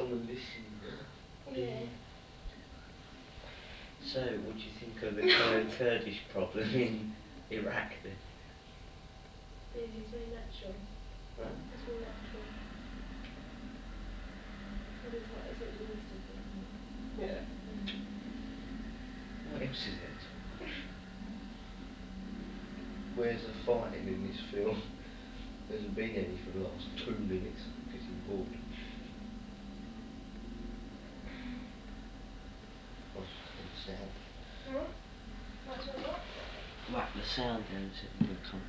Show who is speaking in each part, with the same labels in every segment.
Speaker 1: someone listening.
Speaker 2: Yeah.
Speaker 1: So, what do you think of the Kurdish problem in Iraq then?
Speaker 2: It's very natural.
Speaker 1: Huh?
Speaker 2: It's very natural. Because it's like a domestic thing, isn't it?
Speaker 1: Yeah.
Speaker 2: Mm.
Speaker 1: What else is there to talk about? Where's the fighting in this film? There hasn't been any for the last 2 minutes. I'm getting bored. I'll just turn the sound down.
Speaker 2: What? Might as well what?
Speaker 1: Whack the sound down and said I'm going to come.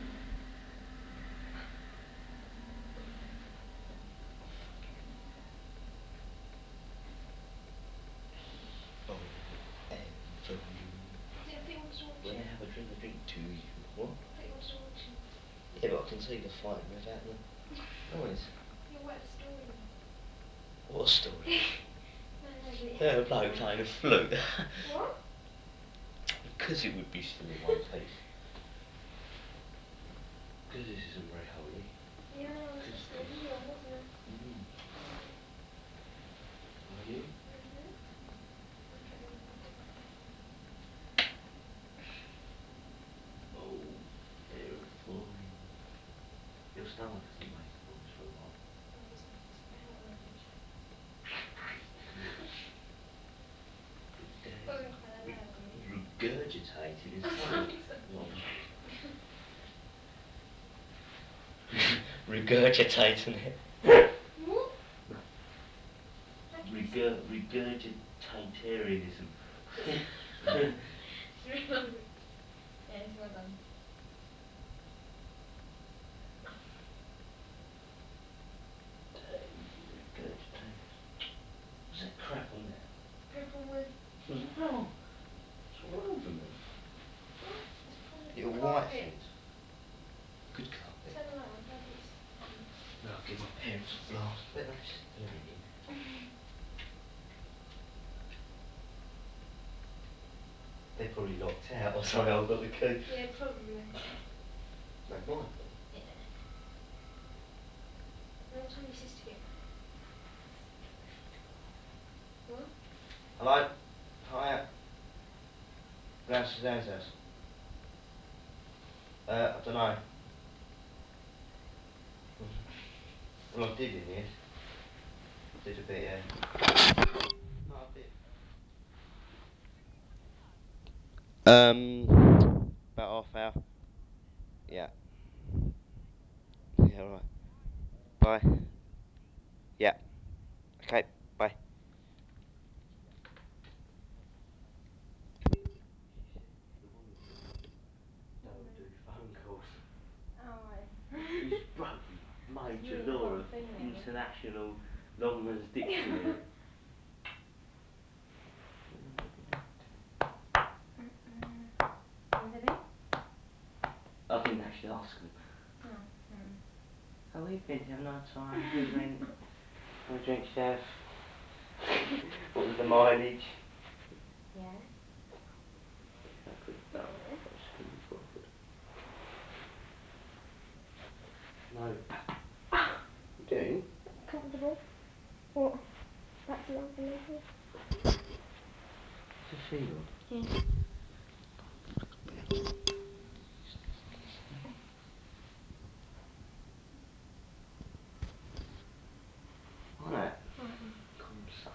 Speaker 1: Oh, ever.
Speaker 2: I thought you wanted to watch
Speaker 1: When I
Speaker 2: it.
Speaker 1: have a drink, I drink to you. What?
Speaker 2: I thought you wanted to watch it.
Speaker 1: Yeah, but I can see the fighting without the noise.
Speaker 2: Yeah, whatever story then.
Speaker 1: What story?
Speaker 2: No, but it
Speaker 1: Yeah,
Speaker 2: has
Speaker 1: a
Speaker 2: to be
Speaker 1: bloke
Speaker 2: one.
Speaker 1: playing a flute.
Speaker 2: What?
Speaker 1: Because it would be still in one piece. Because this isn't very holy.
Speaker 2: Yeah, I know, it's supposed to be a new one, wasn't it?
Speaker 1: Are you?
Speaker 2: I'll get one for you.
Speaker 1: Oh, very fine. Your stomach hasn't raised the voice for a while.
Speaker 2: No, it doesn't. It's about orange.
Speaker 1: Good day.
Speaker 2: I wasn't quite that loud, were you?
Speaker 1: Regurgitating is
Speaker 2: I'm
Speaker 1: funny.
Speaker 2: sorry.
Speaker 1: Regurgitating it.
Speaker 2: What? How can you say that?
Speaker 1: Regurgitarianism.
Speaker 2: It's very long. Yes, well done.
Speaker 1: Regurgitators. What's that crap on there?
Speaker 2: Paper wood.
Speaker 1: No. What's all over me?
Speaker 2: What? It's from the
Speaker 1: Little white
Speaker 2: carpet.
Speaker 1: things. Good carpet.
Speaker 2: Turn the light on, Daddy's coming.
Speaker 1: No, I'll give my parents a blast. I bet they're staring in. They're probably locked out or something. I've got the key.
Speaker 2: Yeah, probably.
Speaker 1: No, mine.
Speaker 2: Yeah. And what time does your sister get back? What?
Speaker 1: Hello? Hiya. Round Suzanne's house. I don't know. Well, I did in the end. Did a bit, yeah. No, a bit. About half hour. Yeah. Yeah, alright. Bye. Yeah. Okay, bye. The woman don't do phone calls.
Speaker 2: Oh, right.
Speaker 1: It's broken major
Speaker 2: ruined the
Speaker 1: law
Speaker 2: whole
Speaker 1: of
Speaker 2: thing then.
Speaker 1: international Longman's dictionary.
Speaker 2: Was it me?
Speaker 1: I didn't actually ask them.
Speaker 2: Oh.
Speaker 1: How have you been? Did you have a nice time? Who went? How many drinks did you have? What was the mileage?
Speaker 2: Yeah.
Speaker 1: I could have done. I just couldn't be bothered. No. You doing?
Speaker 2: Comfortable? What? Back to love and everything?
Speaker 1: What's the feel on?
Speaker 2: Yeah.
Speaker 1: On it.
Speaker 2: Alright then.
Speaker 1: Come suck.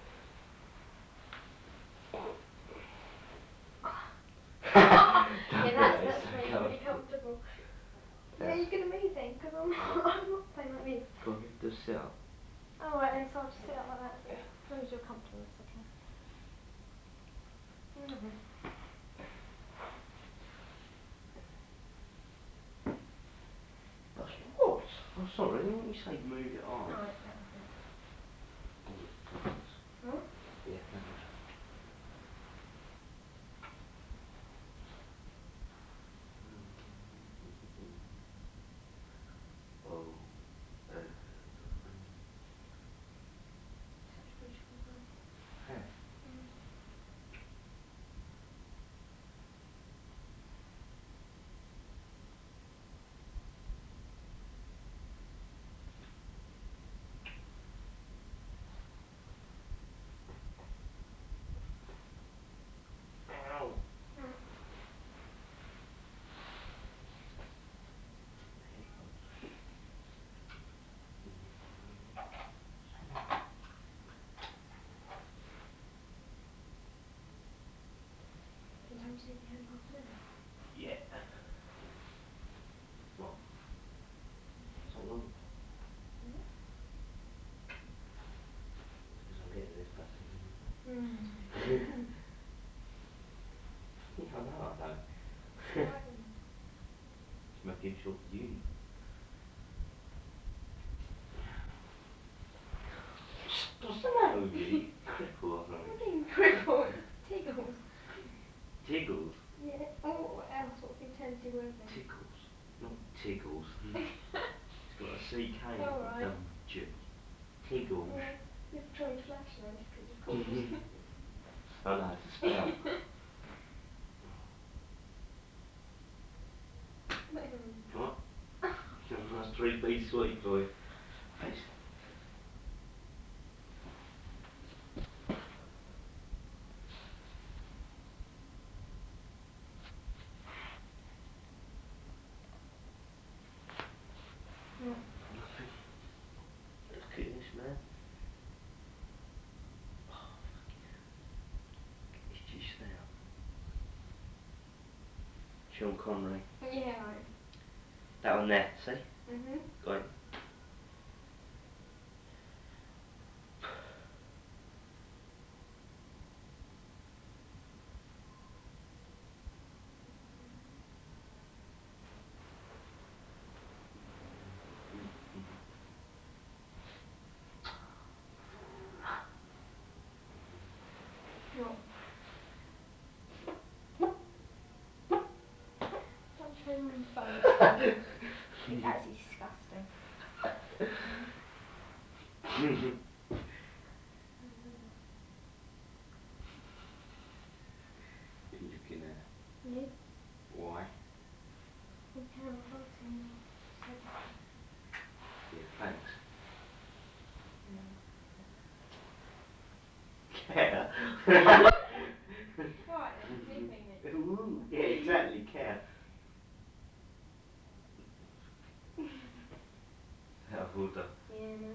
Speaker 2: Yeah, that's really,
Speaker 1: Go on.
Speaker 2: really comfortable.
Speaker 1: Yeah.
Speaker 2: Yeah, you're good at me then, because I'm not playing like this.
Speaker 1: Go on, just sit up.
Speaker 2: Alright then, so I'll just sit up like that. As long as you're comfortable, it's okay.
Speaker 1: That's what? Oh, sorry, didn't you say move it on?
Speaker 2: Alright, that was it. What?
Speaker 1: Yeah, no worries. Oh, everything.
Speaker 2: Such a beautiful voice.
Speaker 1: Hey.
Speaker 2: take your hands off now?
Speaker 1: Yeah. What? Something wrong?
Speaker 2: No?
Speaker 1: Because I'm getting this pussy.
Speaker 2: Hmm.
Speaker 1: Yeah, I know, I know.
Speaker 2: Alright then.
Speaker 1: It's making short for uni. What's the matter with you? You cripple or something?
Speaker 2: What do you mean cripple? It just tickles.
Speaker 1: Tiggles?
Speaker 2: Yeah. Oh, what else? What's the alternative word then?
Speaker 1: Tickles. Not tiggles. It's got a CK, not a
Speaker 2: Alright.
Speaker 1: WG. Tiggles.
Speaker 2: Yeah. You have to try your flash now just because you've paused.
Speaker 1: I know how to spell. What? That's 3B sweet for you. Face.
Speaker 2: What?
Speaker 1: Nothing. Look at this, man. Oh, itchy snout. Sean Connery.
Speaker 2: Yeah, right.
Speaker 1: That one there, see?
Speaker 2: Mhm.
Speaker 1: Got it.
Speaker 2: What? Stop showing me your phone, Steve. It's actually disgusting.
Speaker 1: Looking at
Speaker 2: You?
Speaker 1: why?
Speaker 2: You can't hold to your senses.
Speaker 1: Yeah, thanks.
Speaker 2: No.
Speaker 1: Care.
Speaker 2: Alright then, sniffing it.
Speaker 1: Ooh, yeah, exactly, care. Out of order.
Speaker 2: Yeah, no.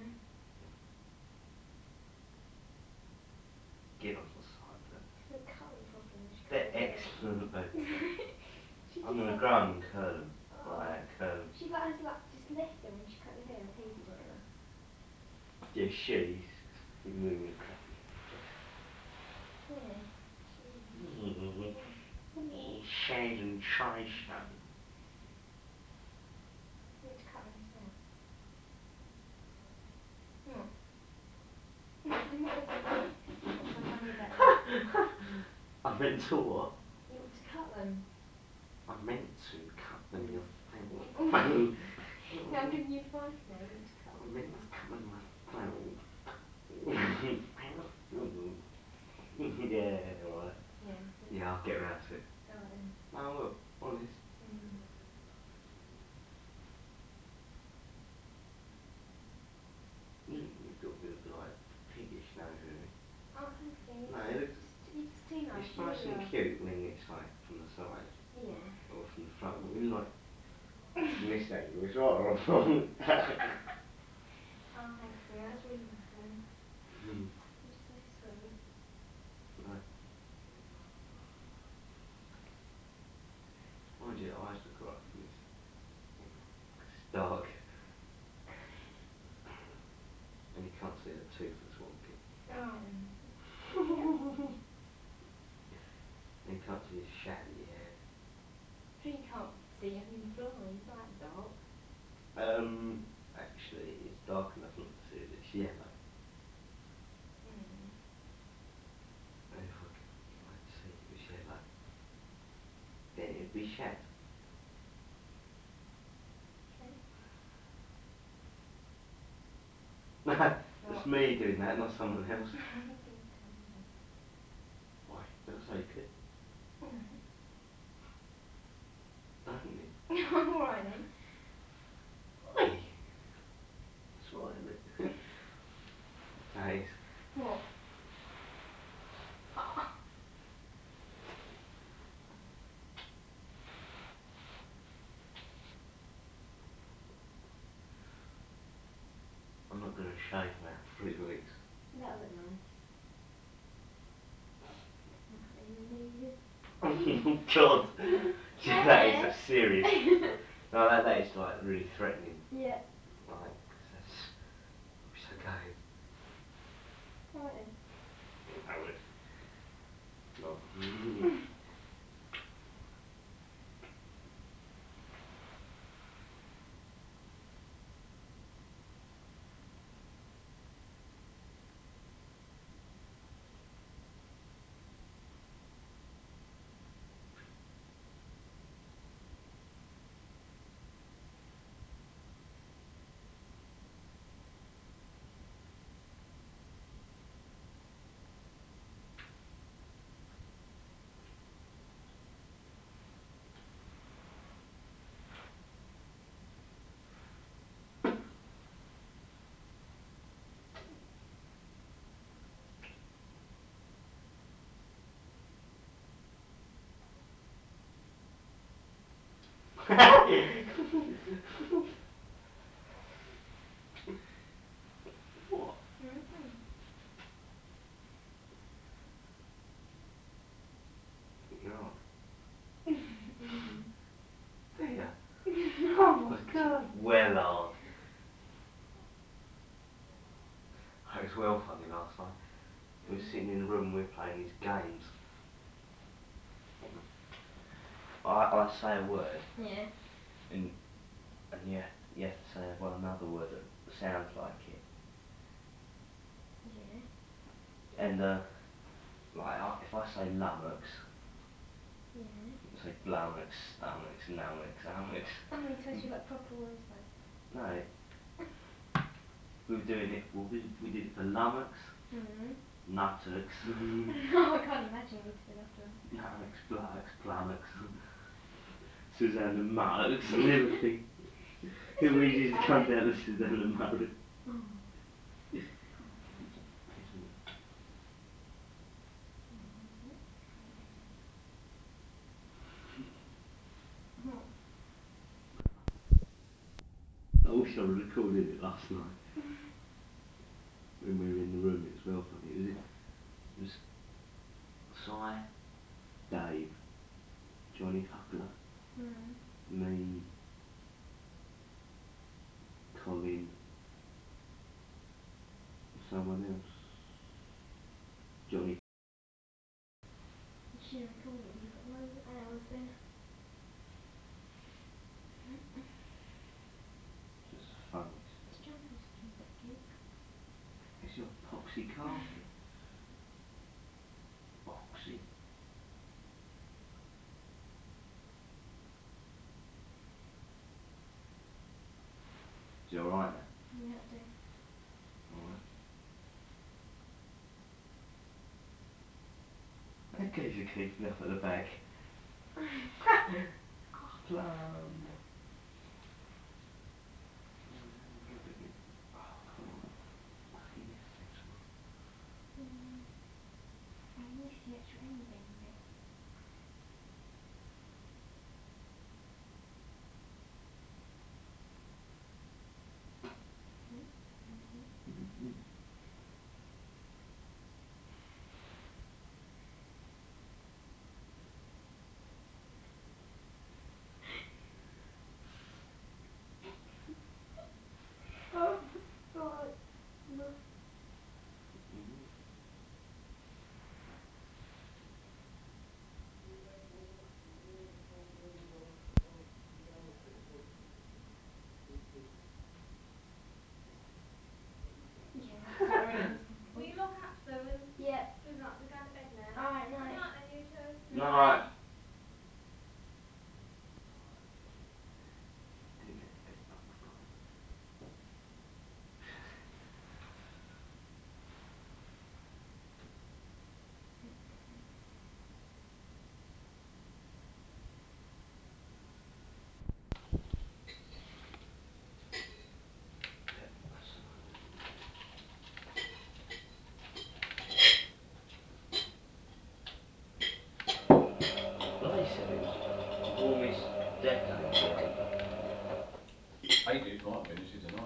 Speaker 1: Get off the side, though.
Speaker 2: She doesn't cut them properly when she
Speaker 1: They're
Speaker 2: cuts her hair.
Speaker 1: excellent, though.
Speaker 2: She
Speaker 1: I'm
Speaker 2: just
Speaker 1: gonna
Speaker 2: like,
Speaker 1: grow them and curl them. Like
Speaker 2: oh,
Speaker 1: that, curl them.
Speaker 2: she like has like just left them when she cut your hair in pieces, whatever.
Speaker 1: Yeah, she's moving a crappy.
Speaker 2: Yeah, she.
Speaker 1: Mm.
Speaker 2: Mm.
Speaker 1: Shade and trisha.
Speaker 2: You need to cut them yourself. What? What does that mean? What's so funny about that?
Speaker 1: I meant to what?
Speaker 2: You want to cut them.
Speaker 1: I meant to cut them your
Speaker 2: Oh.
Speaker 1: thing.
Speaker 2: Yeah, I'm giving you advice now. You want to cut
Speaker 1: I
Speaker 2: them.
Speaker 1: meant to cut them my thing. Yeah, right.
Speaker 2: Yeah.
Speaker 1: Yeah, I'll get round to it.
Speaker 2: Alright then.
Speaker 1: No, I will. Honest.
Speaker 2: Mm.
Speaker 1: You've got a bit of like piggish nose, really.
Speaker 2: Oh, thanks, Steve.
Speaker 1: No, it looks.
Speaker 2: You're just too nice.
Speaker 1: It's
Speaker 2: You
Speaker 1: nice
Speaker 2: really
Speaker 1: and
Speaker 2: are.
Speaker 1: cute when it's like from the side
Speaker 2: Yeah.
Speaker 1: or from the front. When like from this angle, it's right or wrong.
Speaker 2: Oh, thanks, Steve. That's really nice of you. You're so sweet.
Speaker 1: No. Mind you, the eyes look alright from this. Because it's dark. And you can't see the tooth that's wonky.
Speaker 2: Alright then.
Speaker 1: And you can't see his shaggy hair.
Speaker 2: Sure you can't see. I've been blind. It's not that dark.
Speaker 1: Actually, it's dark enough not to see it. It's yellow.
Speaker 2: Mm.
Speaker 1: And if I could like see it was yellow, then it'd be shag.
Speaker 2: Okay.
Speaker 1: No,
Speaker 2: What?
Speaker 1: that's me doing that, not someone else.
Speaker 2: You can calm down.
Speaker 1: Why? Did I say you could?
Speaker 2: No.
Speaker 1: Don't then.
Speaker 2: Alright then.
Speaker 1: Oi! That's right, isn't it? That is.
Speaker 2: What?
Speaker 1: I'm not going to shave for about 3 weeks.
Speaker 2: That'll look nice. Not in the new year.
Speaker 1: God. That is a
Speaker 2: Hey.
Speaker 1: serious. No, that is like really threatening.
Speaker 2: Yeah.
Speaker 1: Like, that's so gay.
Speaker 2: Alright then.
Speaker 1: I would. No. What?
Speaker 2: Mm-hmm.
Speaker 1: No.
Speaker 2: Mm-hmm.
Speaker 1: Dear.
Speaker 2: Oh
Speaker 1: Oh
Speaker 2: my
Speaker 1: my
Speaker 2: god.
Speaker 1: god. Well hard. It was well funny last night. We were sitting in the room and we were playing these games. I say a word
Speaker 2: Yeah.
Speaker 1: and you have to say another word that sounds like it.
Speaker 2: Yeah.
Speaker 1: And like if I say lummox,
Speaker 2: Yeah.
Speaker 1: you say blummox, stomachs, nummocks, ummocks.
Speaker 2: Oh, you supposed to do like proper words though.
Speaker 1: No, we were doing it. Well, we did it for lummox,
Speaker 2: Hmm.
Speaker 1: nuttocks,
Speaker 2: Oh, I can't imagine you two after that.
Speaker 1: nuttocks, bluttocks, plummocks, Suzanne and Muttocks and everything.
Speaker 2: It's
Speaker 1: It would
Speaker 2: really
Speaker 1: just come
Speaker 2: bad.
Speaker 1: down to Suzanne and Muttocks.
Speaker 2: Oh, can't imagine.
Speaker 1: Peasant.
Speaker 2: Oh, that's crazy. Oh.
Speaker 1: I wish I would recorded it last night when we were in the room. It was well funny. It was Si, Dave, Johnny Huckler,
Speaker 2: Hmm.
Speaker 1: me, Colin, someone else, Johnny.
Speaker 2: You should have recorded it. You've got loads of hours then.
Speaker 1: Just funny.
Speaker 2: This jumper's looking a bit gigs.
Speaker 1: It's your epoxy carpet. Oxy. Is it alright now?
Speaker 2: Yeah, I do.
Speaker 1: Alright. That geezer keeps me up at the back. Plum. Oh, come on. Fucking yes, next one.
Speaker 2: Mm. Oh, you need the extra ending bit. Mm. Mm-hmm. Oh my god. No.
Speaker 1: Mm-hmm.
Speaker 2: Yeah, sorry, I was
Speaker 3: Will
Speaker 2: thinking.
Speaker 3: you look after them and
Speaker 2: Yep.
Speaker 3: we're going to bed now?
Speaker 2: Alright,
Speaker 3: Good
Speaker 2: night.
Speaker 3: night then, you two.
Speaker 1: Night.
Speaker 2: Night.
Speaker 1: Didn't get the bed bugs right. Yeah, that's Bloody said it was the warmest decade yet.
Speaker 4: 80s might be, this is the 90s.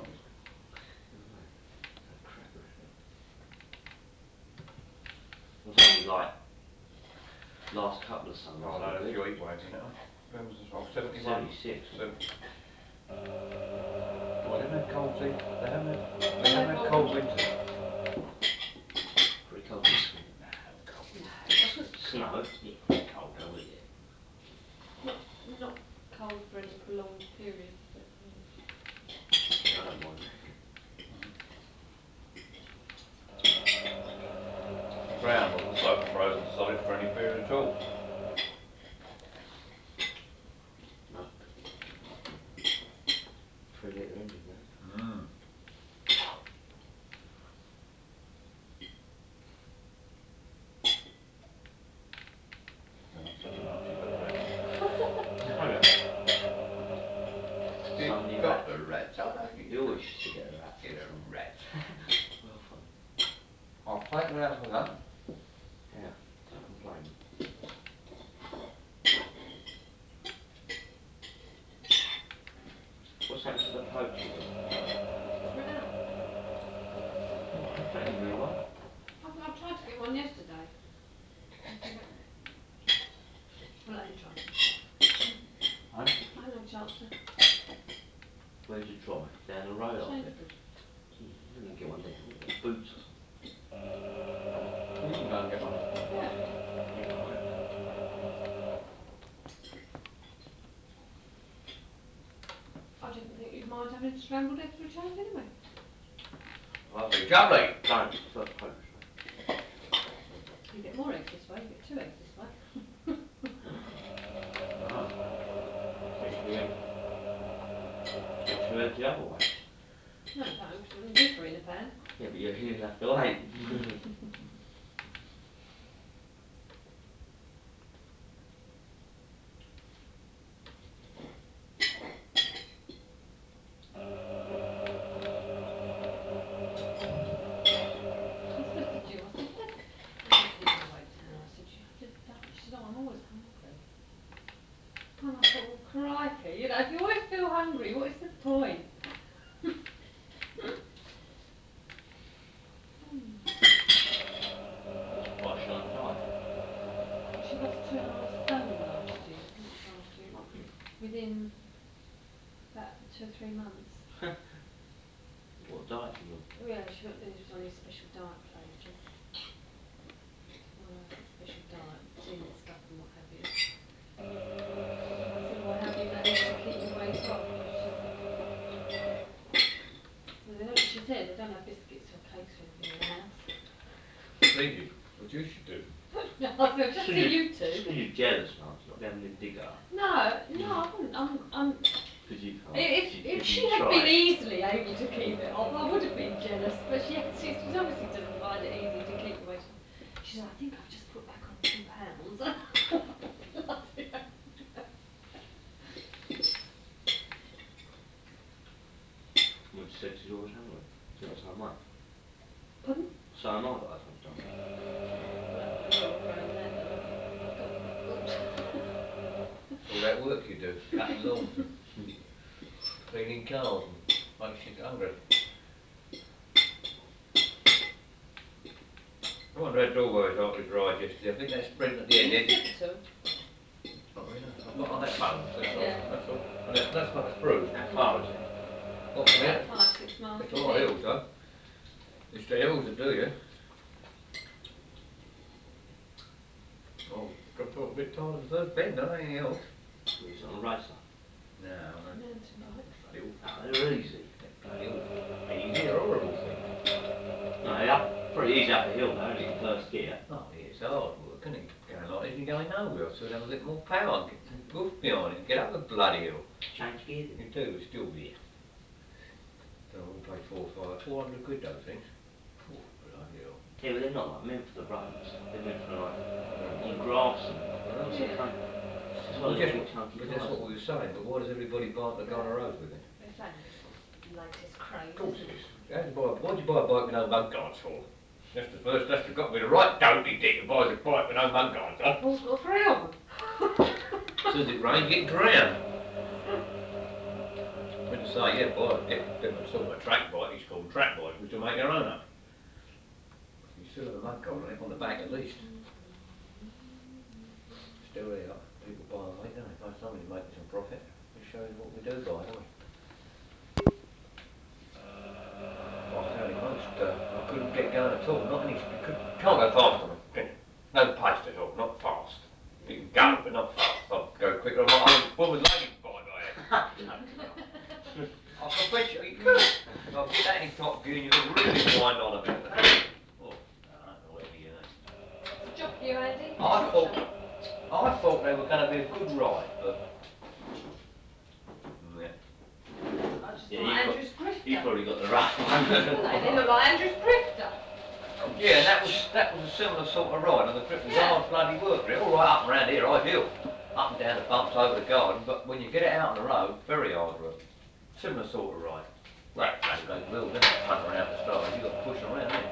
Speaker 1: That crapper shit. It was only like Last couple of summers
Speaker 4: Oh,
Speaker 1: were
Speaker 4: they had a
Speaker 1: good.
Speaker 4: few heat waves in it, huh? When was this? Oh, 71.
Speaker 1: 76.
Speaker 4: 70. Well, they haven't had cold seasons. They
Speaker 2: Well,
Speaker 4: haven't
Speaker 2: they've
Speaker 4: had
Speaker 2: all
Speaker 4: cold winters.
Speaker 1: Pretty cold this winter.
Speaker 4: Nah, it was cold.
Speaker 2: No, it wasn't
Speaker 1: Snow? Yeah, pretty cold though, wasn't it?
Speaker 2: not cold for any prolonged periods, but
Speaker 1: Yeah, I don't mind.
Speaker 4: The ground wasn't frozen solid for any period at all.
Speaker 1: No. 3 litre engine though.
Speaker 4: Mm. Oh, such an arse, you got a rat.
Speaker 1: Oh yeah.
Speaker 4: You
Speaker 1: So many
Speaker 4: got
Speaker 1: rats.
Speaker 4: a rat, I know you
Speaker 1: You always used to get a rat
Speaker 4: get
Speaker 1: last
Speaker 4: a
Speaker 1: night.
Speaker 4: rat.
Speaker 1: Well funny.
Speaker 4: I'll take it out for that.
Speaker 1: Yeah, don't complain. What's happened to the poachers then?
Speaker 2: threw it out.
Speaker 1: Oh, I don't even know why.
Speaker 2: I tried to get one yesterday. Well, I only tried.
Speaker 4: Huh?
Speaker 2: I had no chance to.
Speaker 1: Where'd you try? Down the road, I bet.
Speaker 2: Sainsbury's.
Speaker 1: You didn't get one there. What, boots or something?
Speaker 4: Well, you can go and get one.
Speaker 2: Yeah.
Speaker 1: Yeah, right.
Speaker 2: I didn't think you'd mind having scrambled eggs for a change anyway.
Speaker 4: Lovely jubbly.
Speaker 1: Don't. I prefer poached.
Speaker 2: You get more eggs this way, you get 2 eggs this way.
Speaker 4: Ah.
Speaker 1: Get 2 eggs. Get 2 eggs the other way.
Speaker 2: No, you don't, because you wouldn't do 3 in a pan.
Speaker 1: Yeah, but you'll have to wait.
Speaker 2: I said to Jill, I said, I said to the other way down, I said, she said, oh, I'm always hungry. And I thought, well, crikey, you know, if you always feel hungry, what is the point?
Speaker 1: Why, she on a diet?
Speaker 2: She lost 2.5 stone last year,
Speaker 1: Nothing.
Speaker 2: within about 2 or 3 months.
Speaker 1: What diet she on?
Speaker 2: Yeah, she was on these special diet places. On a special diet, tin and stuff and what have you. And I said, well, how do you manage to keep your weight off? She said they don't have biscuits or cakes or anything in the house.
Speaker 4: They do. What you should do.
Speaker 2: I said, just to you two.
Speaker 1: It's because you're jealous, man. It's not having a digger.
Speaker 2: No, I wouldn't.
Speaker 1: Because you can't.
Speaker 2: If
Speaker 1: Because
Speaker 2: she
Speaker 1: you
Speaker 2: had been
Speaker 1: tried.
Speaker 2: easily able to keep it off, I would have been jealous. But she obviously doesn't find it easy to keep the weight off. She said, I think I've just put back on 2 pounds.
Speaker 1: What you said, she's always hungry. So am I.
Speaker 2: Pardon?
Speaker 1: So am I by lunchtime.
Speaker 2: Well, you're all grown men though, aren't you? God. Oops.
Speaker 4: All that work you do, cutting lawns and cleaning cars and makes you hungry. I wonder how Dawberry's out his ride yesterday. I think that sprint at the end
Speaker 2: He's
Speaker 4: there just...
Speaker 2: given to him.
Speaker 4: Oh, really? I've got on that phone, that's all.
Speaker 2: Yeah.
Speaker 4: That's all. And that's not, that's bruised.
Speaker 1: How far is it?
Speaker 4: What from here?
Speaker 2: About 5, 6 miles
Speaker 4: It's a
Speaker 2: from
Speaker 4: lot of
Speaker 2: here.
Speaker 4: hills though. It's the hills that do you. Oh, got to a bit tired of the first bend, don't I? Anything else?
Speaker 1: Well, he's on a racer.
Speaker 4: No, no.
Speaker 2: Mountain bike.
Speaker 4: Bloody awful.
Speaker 1: Oh, they're easy.
Speaker 4: They're bloody awful. Easy or horrible thing.
Speaker 1: No, they're up, pretty easy up a hill though, only in first gear.
Speaker 4: Oh, yeah, it's hard work, isn't it? Going like this and going nowhere. So I'd have a bit more power and get some goof behind it and get up the bloody hill.
Speaker 1: Change gear, didn't
Speaker 4: You
Speaker 1: you?
Speaker 4: do, it's still there. Don't know, we'll pay 400 quid those things. Oh, bloody hell.
Speaker 1: Yeah, but they're not like meant for the roads. They're meant for like
Speaker 4: Yeah.
Speaker 1: on grass and
Speaker 4: Well,
Speaker 1: across the
Speaker 2: Yeah.
Speaker 1: country. That's why
Speaker 4: well,
Speaker 1: they got big chunky
Speaker 4: but that's
Speaker 1: tyres
Speaker 4: what
Speaker 1: on
Speaker 4: we
Speaker 1: them.
Speaker 4: were saying, but why does everybody buy them to go on the roads with then?
Speaker 2: It's only this sort of latest craze,
Speaker 4: Of course
Speaker 2: isn't
Speaker 4: it is.
Speaker 2: it?
Speaker 4: Why'd you buy a bike with no mud guards for? That's got to be the right doty dick who buys a bike with no mud guards on.
Speaker 2: Paul's got 3 of them.
Speaker 4: As soon as it rains, you get drowned. Meant to say, yeah, buy a different sort of track bike, it's called track bike, but you'll make your own up. You still have a mud guard on it, on the back at least. still here. People buy and make, don't they? Most somebody making some profit. It shows what we do buy, don't we? Well, I found it most, I couldn't get going at all. Not any, can't go fast on it, can you? No pace at all, not fast. You can go, but not fast. I'll go quicker. I'm like a woman lady bike I had. I can bet you could. I'll get that in top gear and you can really wind on a bit. Oh, I don't know whether you know.
Speaker 2: What's the job for you, Andy?
Speaker 4: I thought they were going to be a good ride, but yeah.
Speaker 2: I just
Speaker 1: Yeah,
Speaker 2: like Andrew's
Speaker 1: you've
Speaker 2: grifter.
Speaker 1: probably got the rough one.
Speaker 2: They look like Andrew's grifter.
Speaker 4: Yeah, and that was a similar sort of ride, and the grip was hard bloody work. All right up and round here, ideal. Up and down the bumps over the garden, but when you get it out on the road, very hard work. Similar sort of ride. Well, bloody great wheel, didn't it? Punting around the stars, you've got to push them around, haven't you?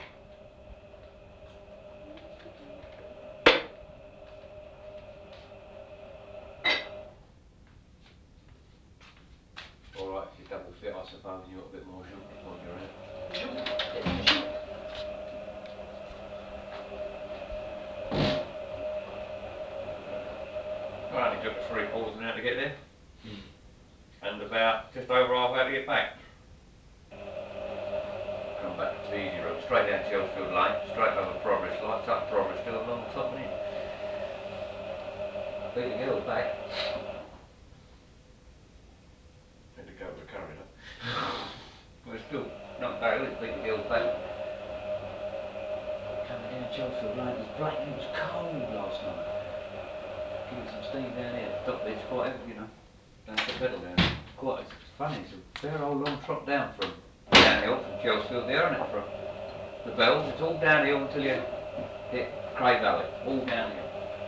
Speaker 4: Alright, if you double fit, I suppose, and you've got a bit more zoom to point you around.
Speaker 2: Bit more zoom.
Speaker 4: Well, only took us 3/4 an hour to get there. And about just over half hour to get back. Come back to the easy route, straight down Chelsfield Lane, straight over Progress Lights, up Progress Hill and along the top and in. Beat the girls back. Had to go to the curry though. Well, it's still not bad, it beat the girls back. Coming down Chelsfield Lane, it was black and it was cold last night. Give it some steam down here, top bit's quite heavy, you know. Down the pedal down. It's funny, it's a fair old long trot down from downhill from Chelsfield there, isn't it? From the Bells, it's all downhill until you hit Cray Valley, all downhill.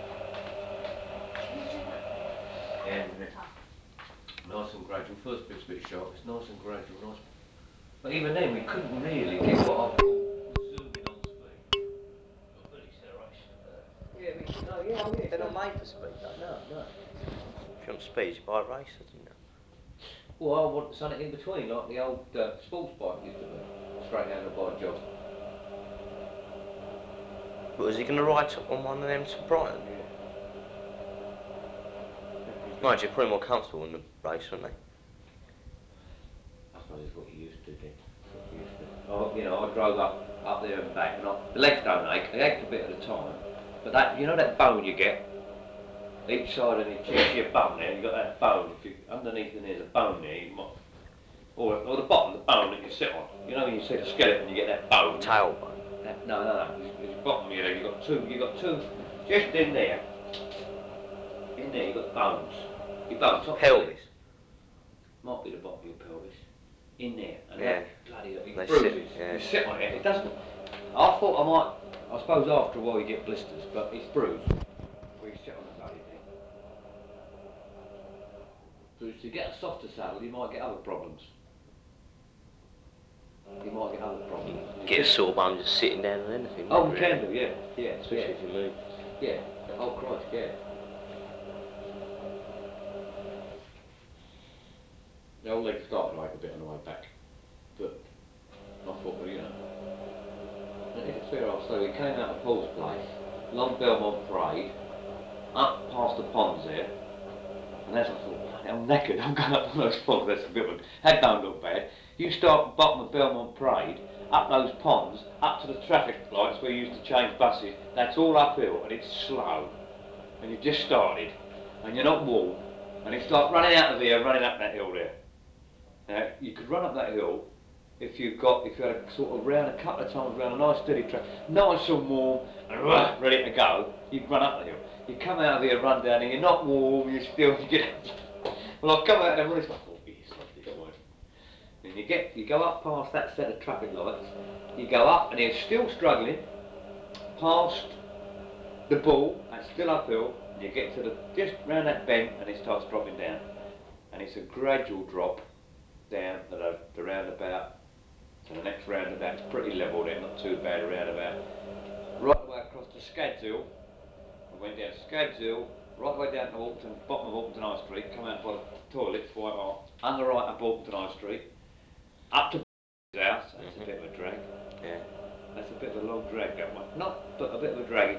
Speaker 2: Who's doing that for you?
Speaker 4: Yeah, isn't it?
Speaker 2: Tough.
Speaker 4: Nice and gradual. First bit's a bit sharp, it's nice and gradual, nice. But even then, we couldn't really get what I call zooming on speed. Got good acceleration at that. Yeah,
Speaker 1: They're not made for speed though.
Speaker 4: No.
Speaker 1: If you want speed, you buy a racer, don't you?
Speaker 4: Well, I want something in between, like the old sports bike used to be. Straight handlebar job.
Speaker 1: But was he going to ride on one of them to Brighton?
Speaker 4: Yeah.
Speaker 1: Mind you, probably more comfortable in the race, wouldn't they?
Speaker 4: I suppose it's what you used to, Dick. It's what you used to. I drove up there and back, and the legs don't ache. They ache a bit at a time, but that, that bone you get each side of your chest, your bone there. You got that bone. If you underneath and there's a bone there, you might, or the bottom of the bone that you sit on. You know when you see the skeleton, you get that bone.
Speaker 1: Tailbone.
Speaker 4: No. There's your bottom of your leg. You got two, just in there. In there, you got bones. Your bones.
Speaker 1: Pelvis.
Speaker 4: Might be the bottom of your pelvis. In there, and
Speaker 1: Yeah.
Speaker 4: that bloody
Speaker 1: They
Speaker 4: bruises.
Speaker 1: sit, yeah.
Speaker 4: You sit on it. It doesn't. I suppose after a while you get blisters, but it's bruised. Where you sit on the bloody thing. So to get a softer saddle, you might get other problems.
Speaker 1: Get a sore bum just sitting down on anything.
Speaker 4: Oh, you
Speaker 1: really.
Speaker 4: can do, yeah.
Speaker 1: Especially if you move.
Speaker 4: Yeah. Oh Christ, yeah. The old leg started to ache a bit on the way back, but I thought, well, And if it's fair, I'll say we came out of Paul's place, along Belmont Parade, up past the ponds there, and as I thought, I'm knackered, I'm going up those ponds, that's a bit of that don't look bad. You start bottom of Belmont Parade, up those ponds, up to the traffic lights where you used to change buses, that's all uphill and it's slow. And you've just started, and you're not warm, and it's like running out of here, running up that hill there. Now, you could run up that hill if you had a sort of round a couple of times around a nice steady track, nice and warm and ready to go, you'd run up the hill. You come out of here, run down, and you're not warm, you get. Well, I come out and I thought, yes, like this one. And you go up past that set of traffic lights, you go up and you're still struggling, past the ball, that's still uphill, and you get to just round that bend and it starts dropping down. And it's a gradual drop down to the roundabout. So the next roundabout is pretty level there, not too bad a roundabout. Right the way across to Scads Hill. I went down Scads Hill, right the way down to Alton, bottom of Alton High Street, come out by the toilets, White Hart, on the right of Alton High Street, up to house, that's a bit of a drag.
Speaker 1: Yeah.
Speaker 4: That's a bit of a long drag, that one. Not, but a bit of a drag.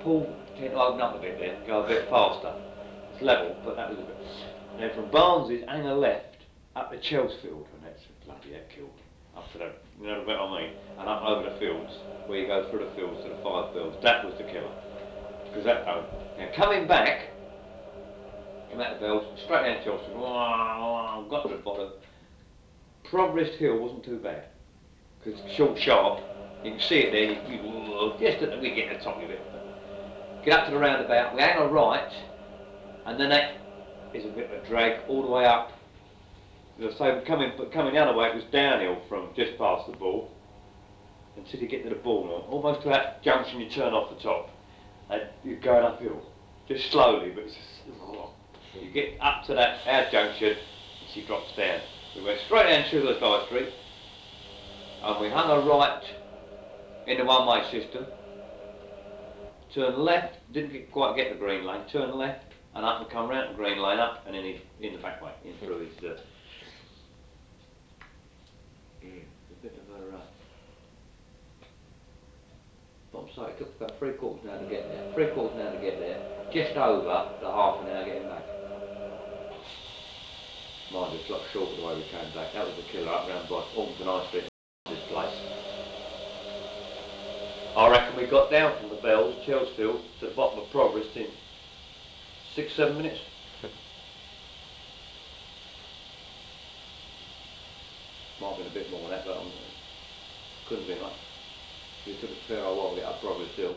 Speaker 4: pull tend to open up a bit there, go a bit faster. It's level, but that was a bit. And then from Barnes's, hang a left up to Chelsfield, and that's bloody that killed me. Up to the, you know what I mean? And up over the fields, where you go through the fields to the 5 fields. That was the killer. Because that don't. Now coming back, come out the bells, straight down Chelsea, got to the bottom. Progress Hill wasn't too bad. Because it's short, sharp, you can see it there, just at the, we get to the top of it. Get up to the roundabout, we hang a right, and then that is a bit of a drag all the way up. As I say, coming the other way, it was downhill from just past the ball until you get to the ball, almost to that junction you turn off the top. And you're going uphill, just slowly, but it's just, you get up to that our junction, and she drops down. We went straight down Sugarloaf High Street, and we hung a right in the one-way system. Turn left, didn't quite get the green lane. Turn left and up and come round the green lane up, and then he's in the back way, in through his. Yeah, it's a bit of a. But I'm sorry, it took about 3/4 an hour to get there. 3/4 an hour to get there. Just over the half an hour getting back. Mind you, it's a lot shorter the way we came back. That was the killer up round by Orpington High Street, this place. I reckon we got down from the Bells, Chelsfield, to the bottom of Progress in 6-7 minutes. Might have been a bit more than that, but couldn't be much. It took a fair old while to get up Progress Hill.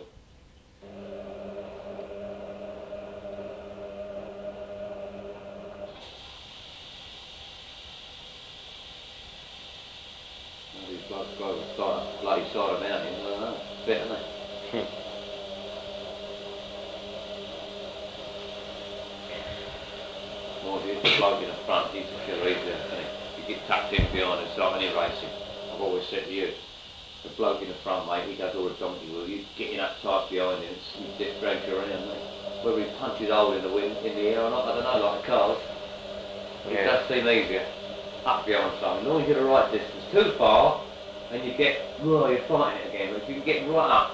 Speaker 4: These blokes go over the bloody side of mountains, I don't know. Fit, aren't they? Mind you, the bloke in the front, he's a killer, he's there, isn't he? You get tucked in behind and start any racing. I've always said to you, the bloke in the front, mate, he does all the donkey wheel. You get in up tight behind him, he just drags you around, mate. Whether he punches a hole in the wind, in the air or not, I don't know, like the cars. But it does seem easier up behind something. As long as you're the right distance. Too far, and you get, well, you're fighting it again. But if you can get right up,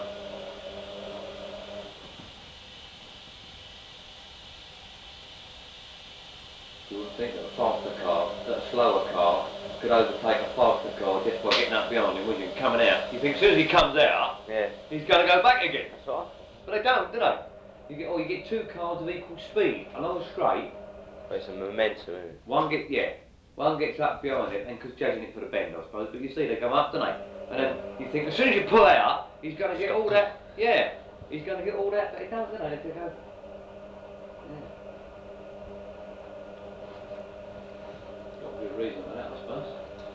Speaker 4: you would think that a faster car, that a slower car, could overtake a faster car just by getting up behind him, wouldn't you? Coming out. You think as soon as he comes out, he's going to go back again.
Speaker 1: That's right.
Speaker 4: But they don't, do they? You get 2 cars of equal speed along a straight.
Speaker 1: But it's a momentum, isn't it?
Speaker 4: One gets up behind it, and because chasing it for the bend, I suppose. But you see, they come up, don't they? And then you think, as soon as you pull out, he's going to get all that. Yeah, he's going to get all that. But he don't, do they? They go. Yeah. Got to be a reason for that, I suppose.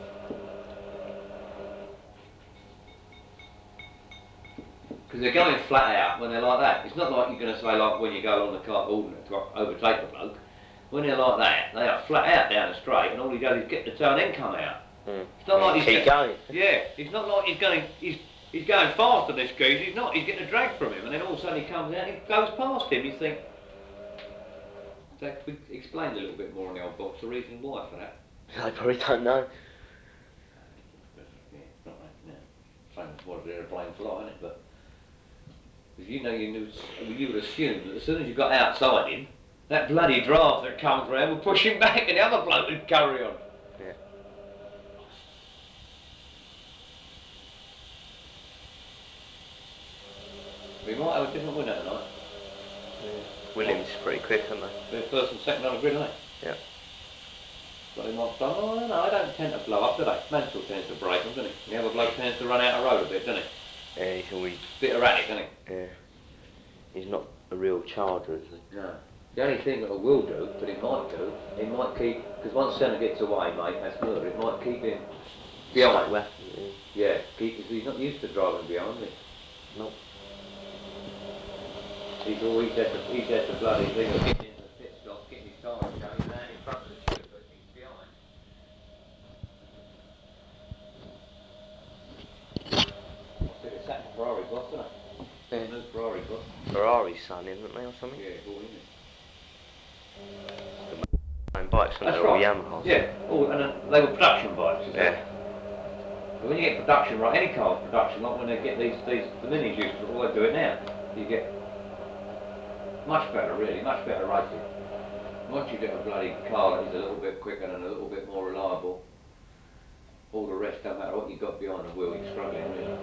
Speaker 4: Because they're going flat out when they're like that. It's not like you're going to say like when you go along the cart alternate to overtake the bloke. When they're like that, they are flat out down the straight, and all he does is get the toe and then come out. It's not like he's
Speaker 1: keep going.
Speaker 4: Yeah, it's not like he's going. He's going faster. This geezer. He's not. He's getting a drag from him, and then all of a sudden he comes out and he goes past him. You think. So we explained a little bit more on the old box the reason why for that.
Speaker 1: I probably don't know.
Speaker 4: Yeah, it's not right now. Same as what an aeroplane fly, isn't it? But because you would assume that as soon as you got outside him, that bloody draft that comes round would push him back, and the other bloke would carry on.
Speaker 1: Yeah.
Speaker 4: We might have a different winner tonight.
Speaker 1: Yeah. Williams pretty quick, aren't they?
Speaker 4: They're first and second on the grid, aren't they?
Speaker 1: Yeah.
Speaker 4: But they might start. Oh, no, I don't tend to blow up, do they? Mansell tends to break them, doesn't he? The other bloke tends to run out of road a bit, doesn't he?
Speaker 1: Yeah, he's always.
Speaker 4: Bit erratic, isn't he?
Speaker 1: Yeah. He's not a real charger, is he?
Speaker 4: No. The only thing that it will do, but it might keep, because once Senna gets away, mate, that's murder. It might keep him behind.
Speaker 1: Stuck
Speaker 4: Yeah, because he's not used to driving behind, is he?
Speaker 1: Nope.
Speaker 4: He's always had the bloody thing of getting into the pit stop, getting his tyres changed, and in front of the queue, but he's behind. I think it's that Ferrari boss, isn't it?
Speaker 1: Yeah.
Speaker 4: No Ferrari boss.
Speaker 1: Ferrari's son, isn't they, or something?
Speaker 4: Yeah, bought in it.
Speaker 1: Own bikes, weren't
Speaker 4: That's
Speaker 1: they? All
Speaker 4: right.
Speaker 1: Yamahas.
Speaker 4: Yeah. Oh, and they were production bikes, is
Speaker 1: Yeah.
Speaker 4: that? But when you get production, right, any car's production, like when they get the minis used to, all they do it now. You get Much better really, much better racing. Once you get a bloody car that is a little bit quicker and a little bit more reliable, all the rest, don't matter what you got behind the wheel, you're struggling really.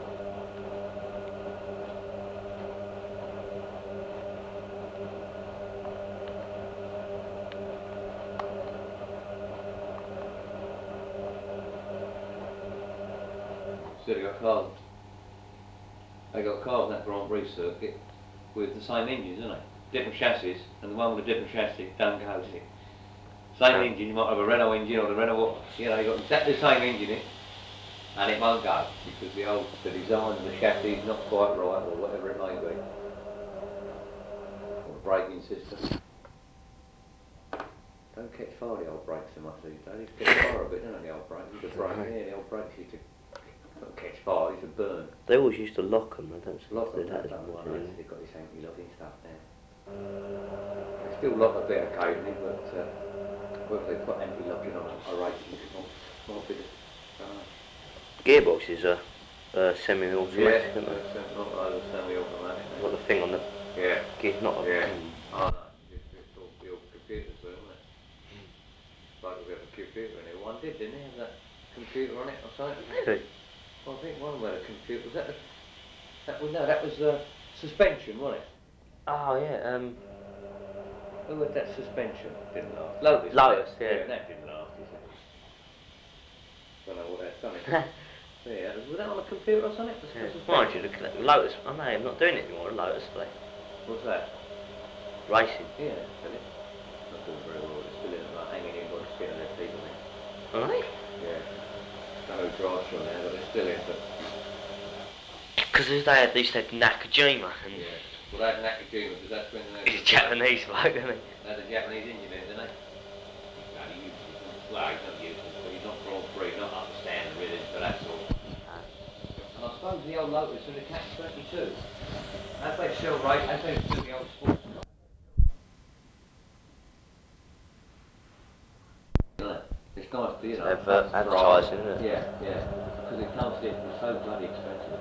Speaker 4: So they got cars in that Grand Prix circuit with the same engines, isn't they? Different chassis, and the one with a different chassis don't go, see. Same engine, you might have a Renault engine or the Renault, you know, you got exactly the same engine in, and it won't go because the design of the chassis is not quite right or whatever it may be. Or the braking system. Don't catch fire the old brakes so much these days. They catch fire a bit, don't they, the old brakes? Used to break, yeah, the old brakes used to not catch fire, used to burn.
Speaker 1: They always used to lock them, I don't see
Speaker 4: Lock them,
Speaker 1: do that as
Speaker 4: well,
Speaker 1: much anymore.
Speaker 4: they've got this anti-locking stuff now. They still lock a bit occasionally, but whether they put anti-locking on a racing might be the, don't know.
Speaker 1: Gearboxes are semi-automatic,
Speaker 4: Yeah,
Speaker 1: aren't they?
Speaker 4: not those semi-automatic.
Speaker 1: Got the thing on the
Speaker 4: Yeah.
Speaker 1: gear, not a...
Speaker 4: Yeah. Oh no, it's all the old computers there, isn't it? Like we have a computer in it. One did, didn't he? Have that computer on it or something?
Speaker 1: Really?
Speaker 4: Well, I think one of them had a computer. Was that that was suspension, wasn't it?
Speaker 1: Oh yeah,
Speaker 4: Who had that suspension? Didn't last. Lotus.
Speaker 1: Lotus, yeah.
Speaker 4: Yeah, that didn't last, is it? Don't know what that's something. Yeah, was that on a computer or something? The
Speaker 1: Yeah.
Speaker 4: suspension.
Speaker 1: Mind you, look at that. Lotus, I know, I'm not doing it anymore, Lotus, are they?
Speaker 4: What's that?
Speaker 1: Racing.
Speaker 4: Yeah, tell you. Not doing very well. They're still in it, like hanging in by the skin of their teeth, I think.
Speaker 1: Are they?
Speaker 4: Yeah. Don't know who drives from there, but they're still in, but...
Speaker 1: Because they used to have Nakajima, and
Speaker 4: Yeah. Well, that Nakajima, because that's when they...
Speaker 1: he's Japanese bloke, isn't he?
Speaker 4: They had a Japanese engine in, didn't they? He's bloody useless, isn't he? Well, he's not useless, but he's not Grand Prix, not up to standard really for that sort. And I suppose the old Lotus and the Cat 22, as they still rate, as they still the old sports car. It's nice to, you know,
Speaker 1: Advertising, isn't it?
Speaker 4: yeah, yeah, because it comes in, it's so bloody expensive.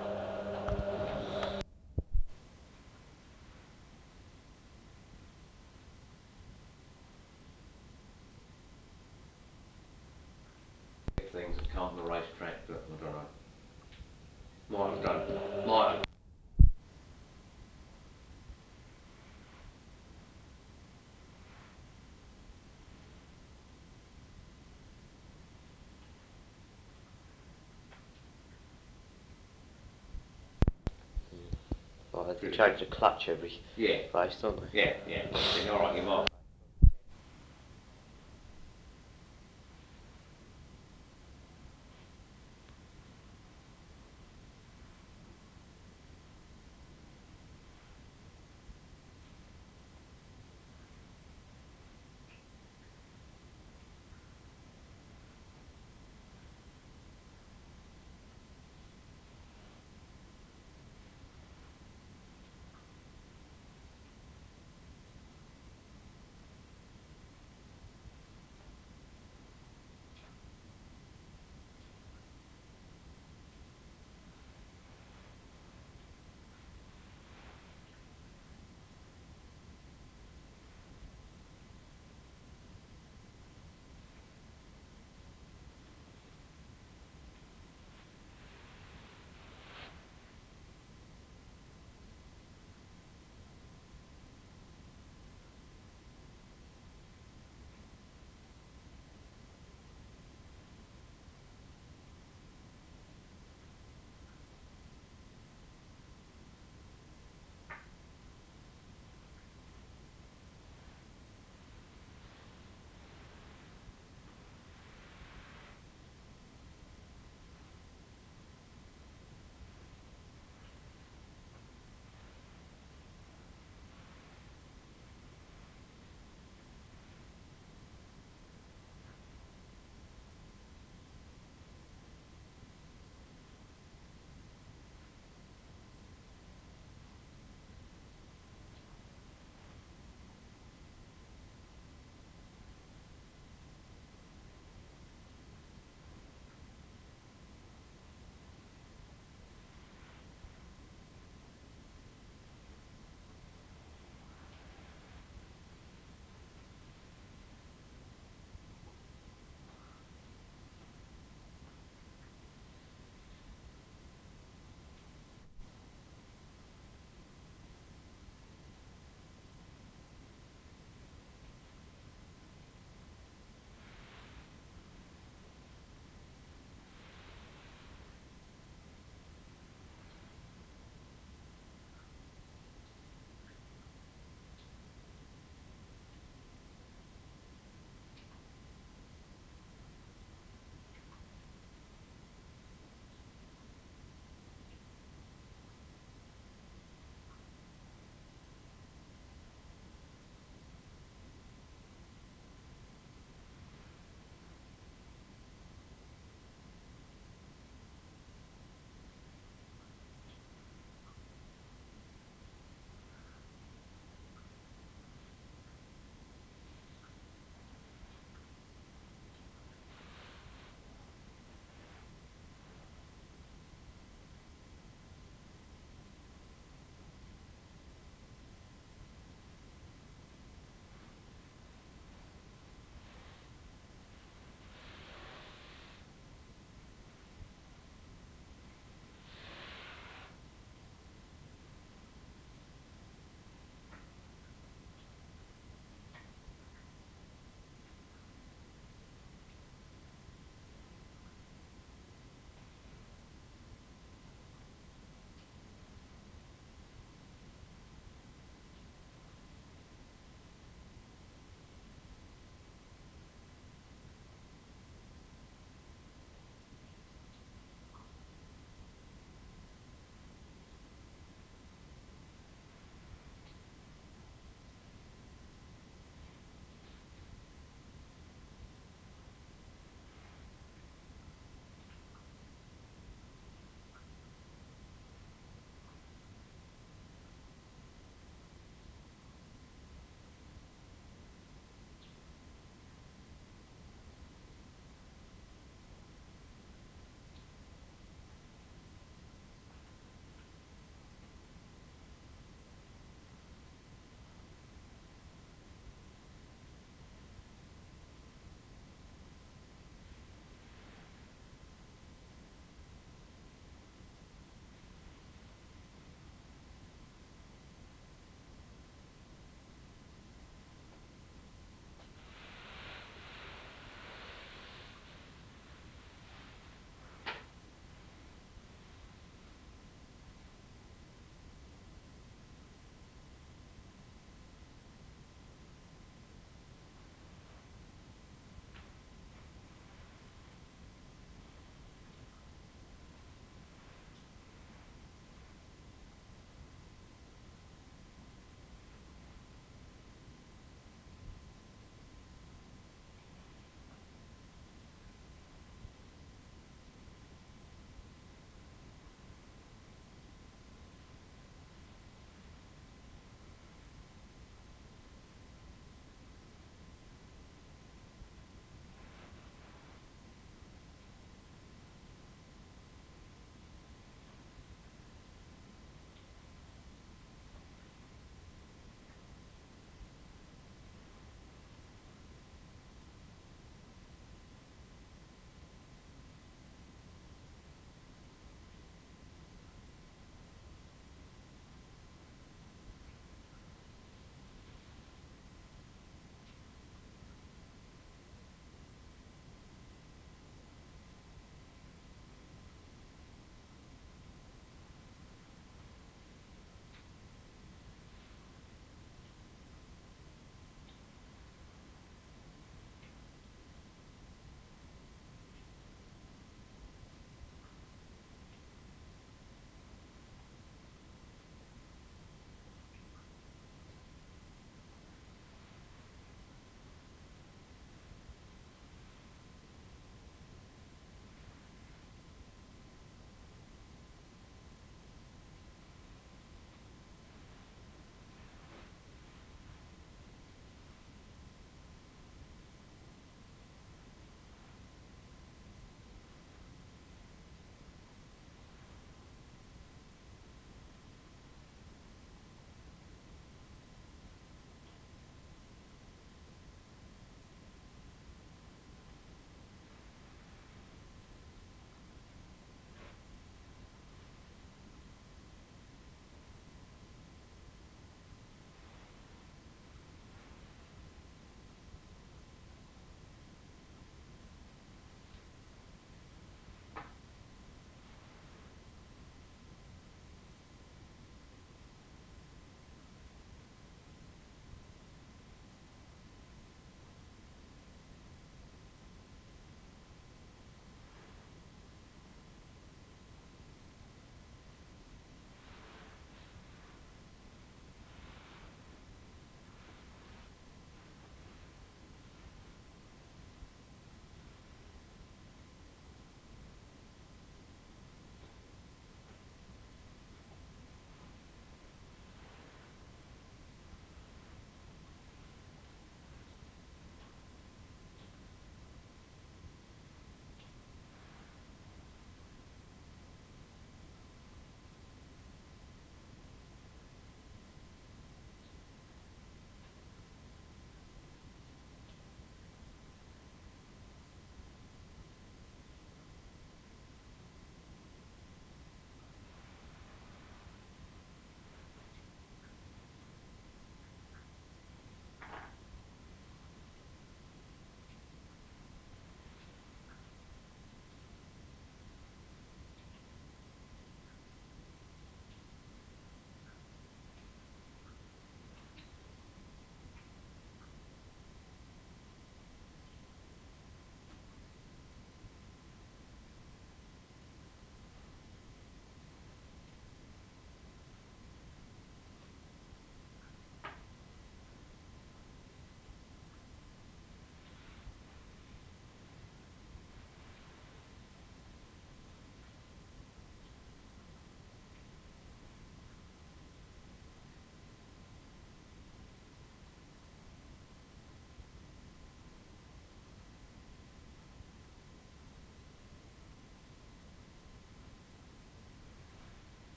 Speaker 4: Things that come from the racetrack, but I don't know. Might have done. Might have.
Speaker 1: Well, they change the clutch every
Speaker 4: Yeah.
Speaker 1: race, don't they?
Speaker 4: Yeah, yeah. Alright, you might.